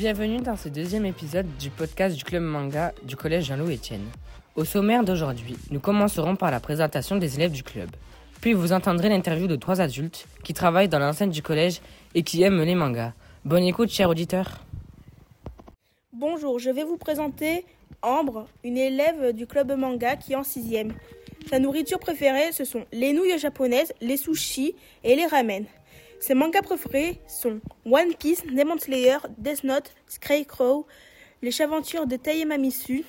Bienvenue dans ce deuxième épisode du podcast du Club Manga du Collège Jean-Louis Etienne. Au sommaire d'aujourd'hui, nous commencerons par la présentation des élèves du club. Puis vous entendrez l'interview de 3 adultes qui travaillent dans l'enceinte du collège et qui aiment les mangas. Bonne écoute, chers auditeurs. Bonjour, je vais vous présenter Ambre, une élève du club manga qui est en 6e. Sa nourriture préférée, ce sont les nouilles japonaises, les sushis et les ramen. Ses mangas préférés sont One Piece, Demon Slayer, Death Note, Scarecrow, Les aventures de Taïe Mamisu.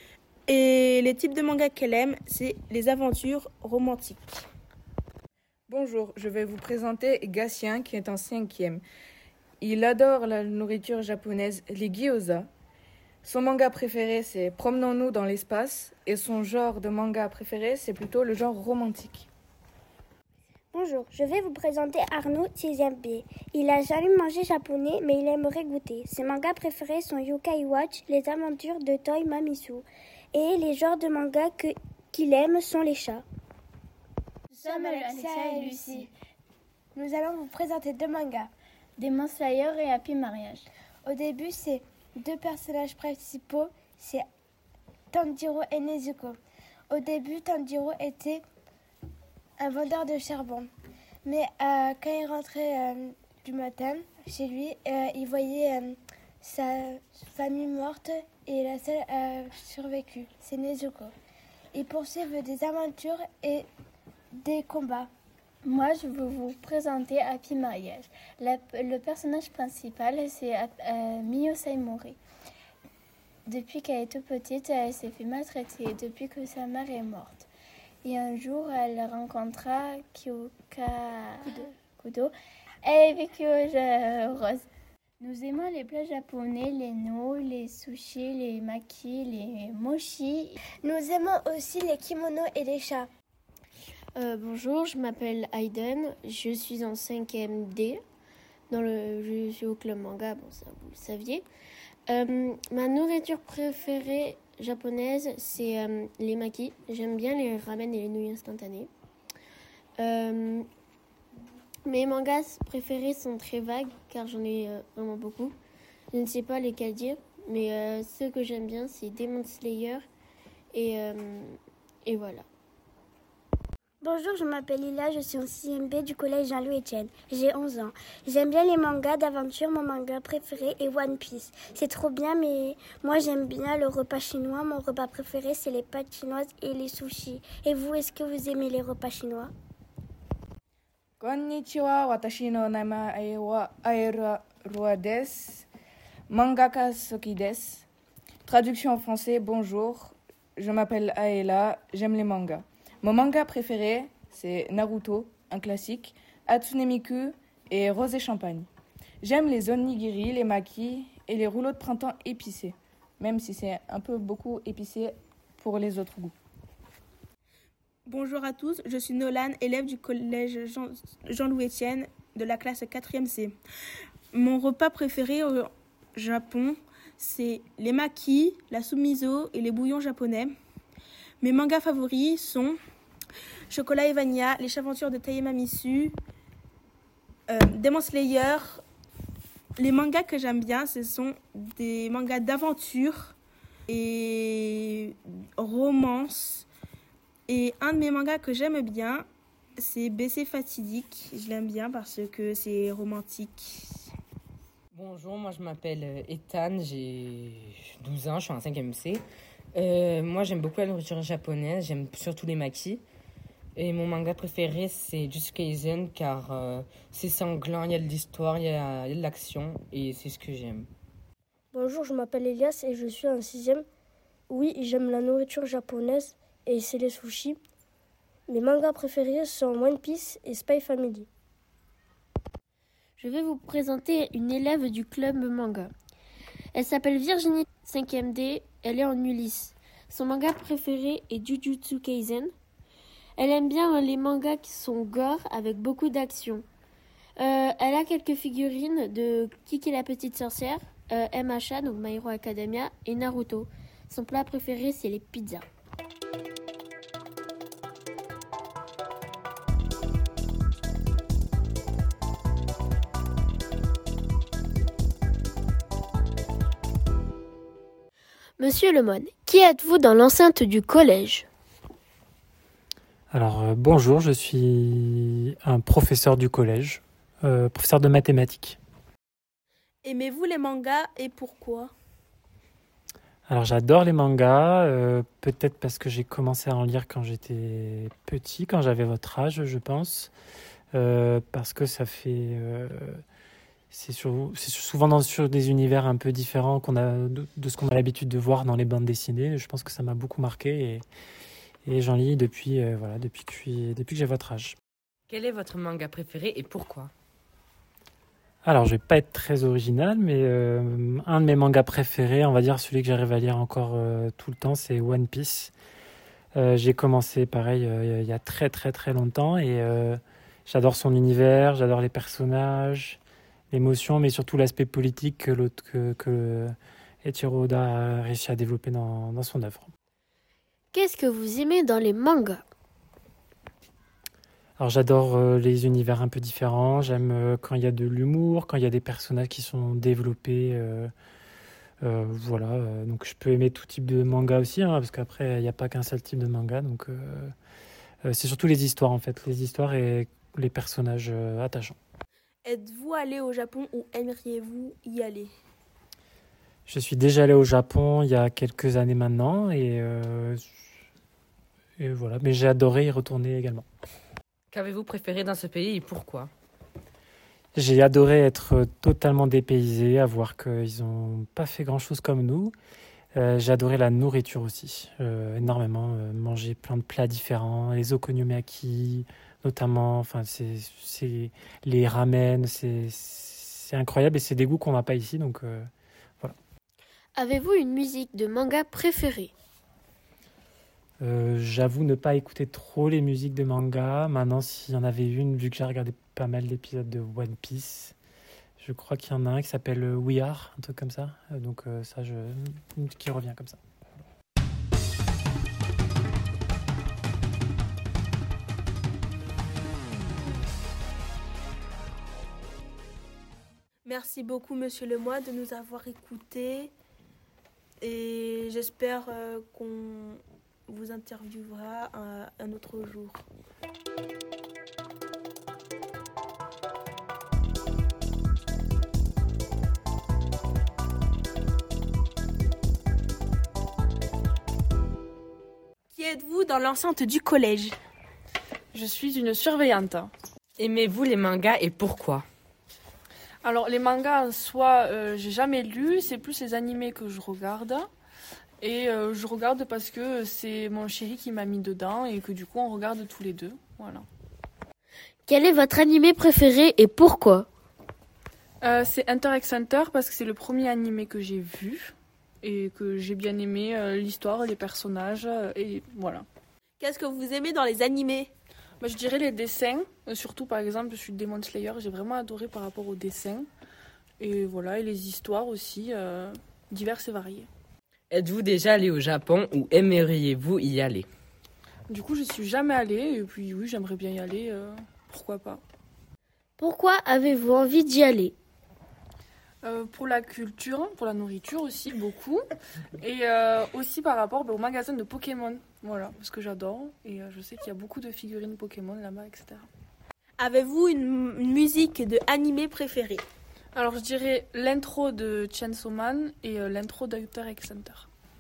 Et les types de mangas qu'elle aime, c'est les aventures romantiques. Bonjour, je vais vous présenter Gatien qui est en 5e. Il adore la nourriture japonaise, les gyoza. Son manga préféré, c'est Promenons-nous dans l'espace. Et son genre de manga préféré, c'est plutôt le genre romantique. Bonjour, je vais vous présenter Arnaud, 6e B. Il n'a jamais mangé japonais, mais il aimerait goûter. Ses mangas préférés sont Yokai Watch, Les aventures de Toy Mamisu. Et les genres de mangas qu'il aime sont les chats. Nous sommes Alexia et Lucie. Nous allons vous présenter 2 mangas. Demon Slayer et Happy Mariage. Au début, c'est 2 personnages principaux, c'est Tanjiro et Nezuko. Au début, Tanjiro était un vendeur de charbon. Mais quand il rentrait du matin chez lui, il voyait sa famille morte et la seule a survécu. C'est Nezuko. Ils poursuivent des aventures et des combats. Moi, je vais vous présenter Happy Mariage. Le personnage principal, c'est Mio Saimori. Depuis qu'elle est toute petite, elle s'est fait maltraiter depuis que sa mère est morte. Et un jour, elle rencontra Kyoka Kudo. Elle est vécue heureuse. Nous aimons les plats japonais, les nouilles, les sushis, les makis, les mochi. Nous aimons aussi les kimonos et les chats. Bonjour, je m'appelle Hayden, je suis en 5e D, je suis au club manga, bon ça vous le saviez. Ma nourriture préférée japonaise, c'est les makis. J'aime bien les ramen et les nouilles instantanées. Mes mangas préférés sont très vagues, car j'en ai vraiment beaucoup. Je ne sais pas lesquels dire, mais ceux que j'aime bien, c'est Demon Slayer et voilà. Bonjour, je m'appelle Lila, je suis en 6e B du collège Jean-Louis Etienne. J'ai 11 ans. J'aime bien les mangas d'aventure, mon manga préféré est One Piece. C'est trop bien, mais moi j'aime bien le repas chinois. Mon repas préféré, c'est les pâtes chinoises et les sushis. Et vous, est-ce que vous aimez les repas chinois? Konnichiwa, watashi no namae wa Aera desu. Mangaka Soki desu. Traduction en français, bonjour, je m'appelle Aela, j'aime les mangas. Mon manga préféré, c'est Naruto, un classique, Hatsune Miku et Rose et Champagne. J'aime les onigiri, les makis et les rouleaux de printemps épicés, même si c'est un peu beaucoup épicé pour les autres goûts. Bonjour à tous, je suis Nolan, élève du collège Jean-Louis Etienne de la classe 4e C. Mon repas préféré au Japon, c'est les makis, la sumiso et les bouillons japonais. Mes mangas favoris sont Chocolat et Vania, Les aventures de Taïe Mamisu, Demon Slayer. Les mangas que j'aime bien, ce sont des mangas d'aventure et romance. Et un de mes mangas que j'aime bien, c'est BC Fatidique. Je l'aime bien parce que c'est romantique. Bonjour, moi je m'appelle Ethan, j'ai 12 ans, je suis en 5e C. Moi j'aime beaucoup la nourriture japonaise, j'aime surtout les makis. Et mon manga préféré c'est Jujutsu Kaisen car c'est sanglant, il y a de l'histoire, il y a de l'action et c'est ce que j'aime. Bonjour, je m'appelle Elias et je suis en 6e. Oui, j'aime la nourriture japonaise et c'est les sushis. Mes mangas préférés sont One Piece et Spy Family. Je vais vous présenter une élève du club manga. Elle s'appelle Virginie, 5e D, elle est en Ulysse. Son manga préféré est Jujutsu Kaisen. Elle aime bien les mangas qui sont gore avec beaucoup d'action. Elle a quelques figurines de Kiki la petite sorcière, MHA, donc My Hero Academia, et Naruto. Son plat préféré, c'est les pizzas. Monsieur Lemoine, qui êtes-vous dans l'enceinte du collège? Alors, bonjour, je suis un professeur du collège, professeur de mathématiques. Aimez-vous les mangas et pourquoi? Alors, j'adore les mangas, peut-être parce que j'ai commencé à en lire quand j'étais petit, quand j'avais votre âge, je pense, parce que ça fait... c'est souvent sur des univers un peu différents de ce qu'on a l'habitude de voir dans les bandes dessinées. Je pense que ça m'a beaucoup marqué et j'en lis depuis que j'ai votre âge. Quel est votre manga préféré et pourquoi? Alors, je vais pas être très original, mais un de mes mangas préférés, on va dire celui que j'arrive à lire encore tout le temps, c'est One Piece. J'ai commencé pareil il y a très très très longtemps et j'adore son univers, j'adore les personnages, l'émotion, mais surtout l'aspect politique que Eiichiro Oda a réussi à développer dans son œuvre. Qu'est-ce que vous aimez dans les mangas? Alors j'adore les univers un peu différents, j'aime quand il y a de l'humour, quand il y a des personnages qui sont développés, voilà. Donc je peux aimer tout type de manga aussi, hein, parce qu'après il n'y a pas qu'un seul type de manga, donc c'est surtout les histoires en fait, les histoires et les personnages attachants. Êtes-vous allé au Japon ou aimeriez-vous y aller? Je suis déjà allé au Japon il y a quelques années maintenant et voilà, mais j'ai adoré y retourner également. Qu'avez-vous préféré dans ce pays et pourquoi? J'ai adoré être totalement dépaysé, à voir qu'ils n'ont pas fait grand-chose comme nous. J'ai adoré la nourriture aussi, énormément. Manger plein de plats différents, les okonomiyaki notamment, enfin, c'est les ramen, c'est incroyable et c'est des goûts qu'on n'a pas ici, donc voilà. Avez-vous une musique de manga préférée? J'avoue ne pas écouter trop les musiques de manga. Maintenant, s'il y en avait une, vu que j'ai regardé pas mal d'épisodes de One Piece, je crois qu'il y en a un qui s'appelle We Are, un truc comme ça. Donc ça, qui revient comme ça. Merci beaucoup, Monsieur Lemoine, de nous avoir écoutés. Et j'espère qu'on vous interviewera un autre jour. Qui êtes-vous dans l'enceinte du collège? Je suis une surveillante. Aimez-vous les mangas et pourquoi? Alors les mangas en soi, j'ai jamais lu, c'est plus les animés que je regarde. Et je regarde parce que c'est mon chéri qui m'a mis dedans et que du coup on regarde tous les deux. Voilà. Quel est votre animé préféré et pourquoi? C'est Hunter x Hunter parce que c'est le premier animé que j'ai vu et que j'ai bien aimé l'histoire, les personnages et voilà. Qu'est-ce que vous aimez dans les animés? Je dirais les dessins, surtout par exemple je suis Demon Slayer, j'ai vraiment adoré par rapport aux dessins. Et voilà, et les histoires aussi, diverses et variées. Êtes-vous déjà allé au Japon ou aimeriez-vous y aller? Du coup, je suis jamais allée et puis oui, j'aimerais bien y aller, pourquoi pas. Pourquoi avez-vous envie d'y aller? Pour la culture, pour la nourriture aussi, beaucoup. Et aussi par rapport au magasin de Pokémon, voilà, parce que j'adore et je sais qu'il y a beaucoup de figurines Pokémon là-bas, etc. Avez-vous une musique de animé préférée? Alors je dirais l'intro de Chainsaw Man et l'intro d'Hunter x Hunter.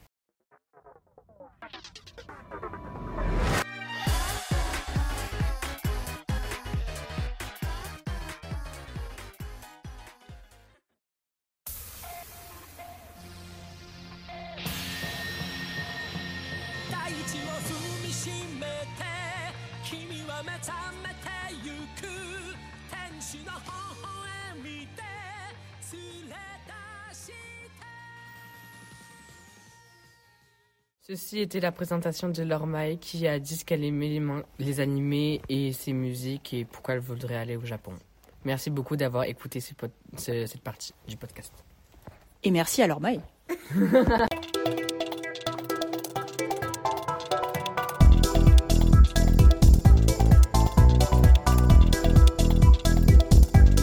Ceci était la présentation de Lormae qui a dit ce qu'elle aimait les animés et ses musiques et pourquoi elle voudrait aller au Japon. Merci beaucoup d'avoir écouté cette partie du podcast. Et merci à Lormae.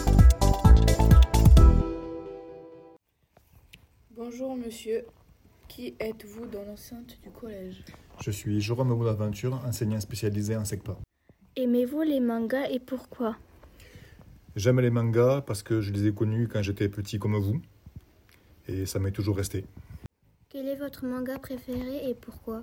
Bonjour monsieur, Qui êtes-vous dans l'enceinte du collège? Je suis Jérôme Bonaventure, enseignant spécialisé en SECPA. Aimez-vous les mangas et pourquoi? J'aime les mangas parce que je les ai connus quand j'étais petit comme vous. Et ça m'est toujours resté. Quel est votre manga préféré et pourquoi?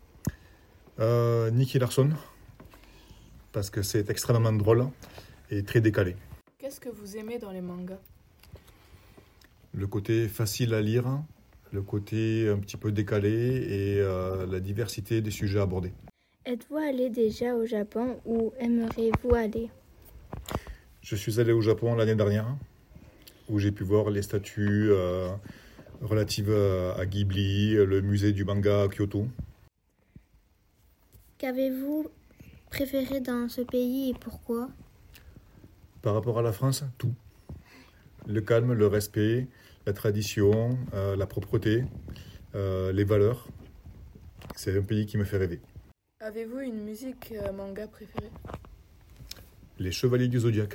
Nicky Larson, parce que c'est extrêmement drôle et très décalé. Qu'est-ce que vous aimez dans les mangas? Le côté facile à lire, le côté un petit peu décalé et la diversité des sujets abordés. Êtes-vous allé déjà au Japon ou aimeriez-vous aller? Je suis allé au Japon l'année dernière, où j'ai pu voir les statues relatives à Ghibli, le musée du manga à Kyoto. Qu'avez-vous préféré dans ce pays et pourquoi? Par rapport à la France, tout. Le calme, le respect, la tradition, la propreté, les valeurs. C'est un pays qui me fait rêver. Avez-vous une musique manga préférée? Les Chevaliers du Zodiaque.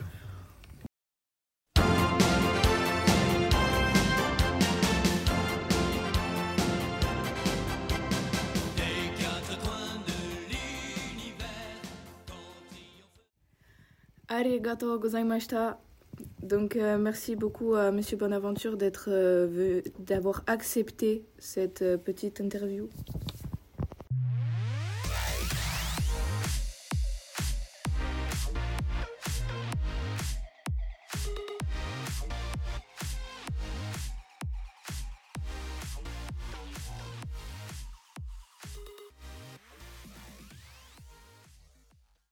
Arigato gozaimashita. Donc merci beaucoup à Monsieur Bonaventure d'avoir accepté cette petite interview.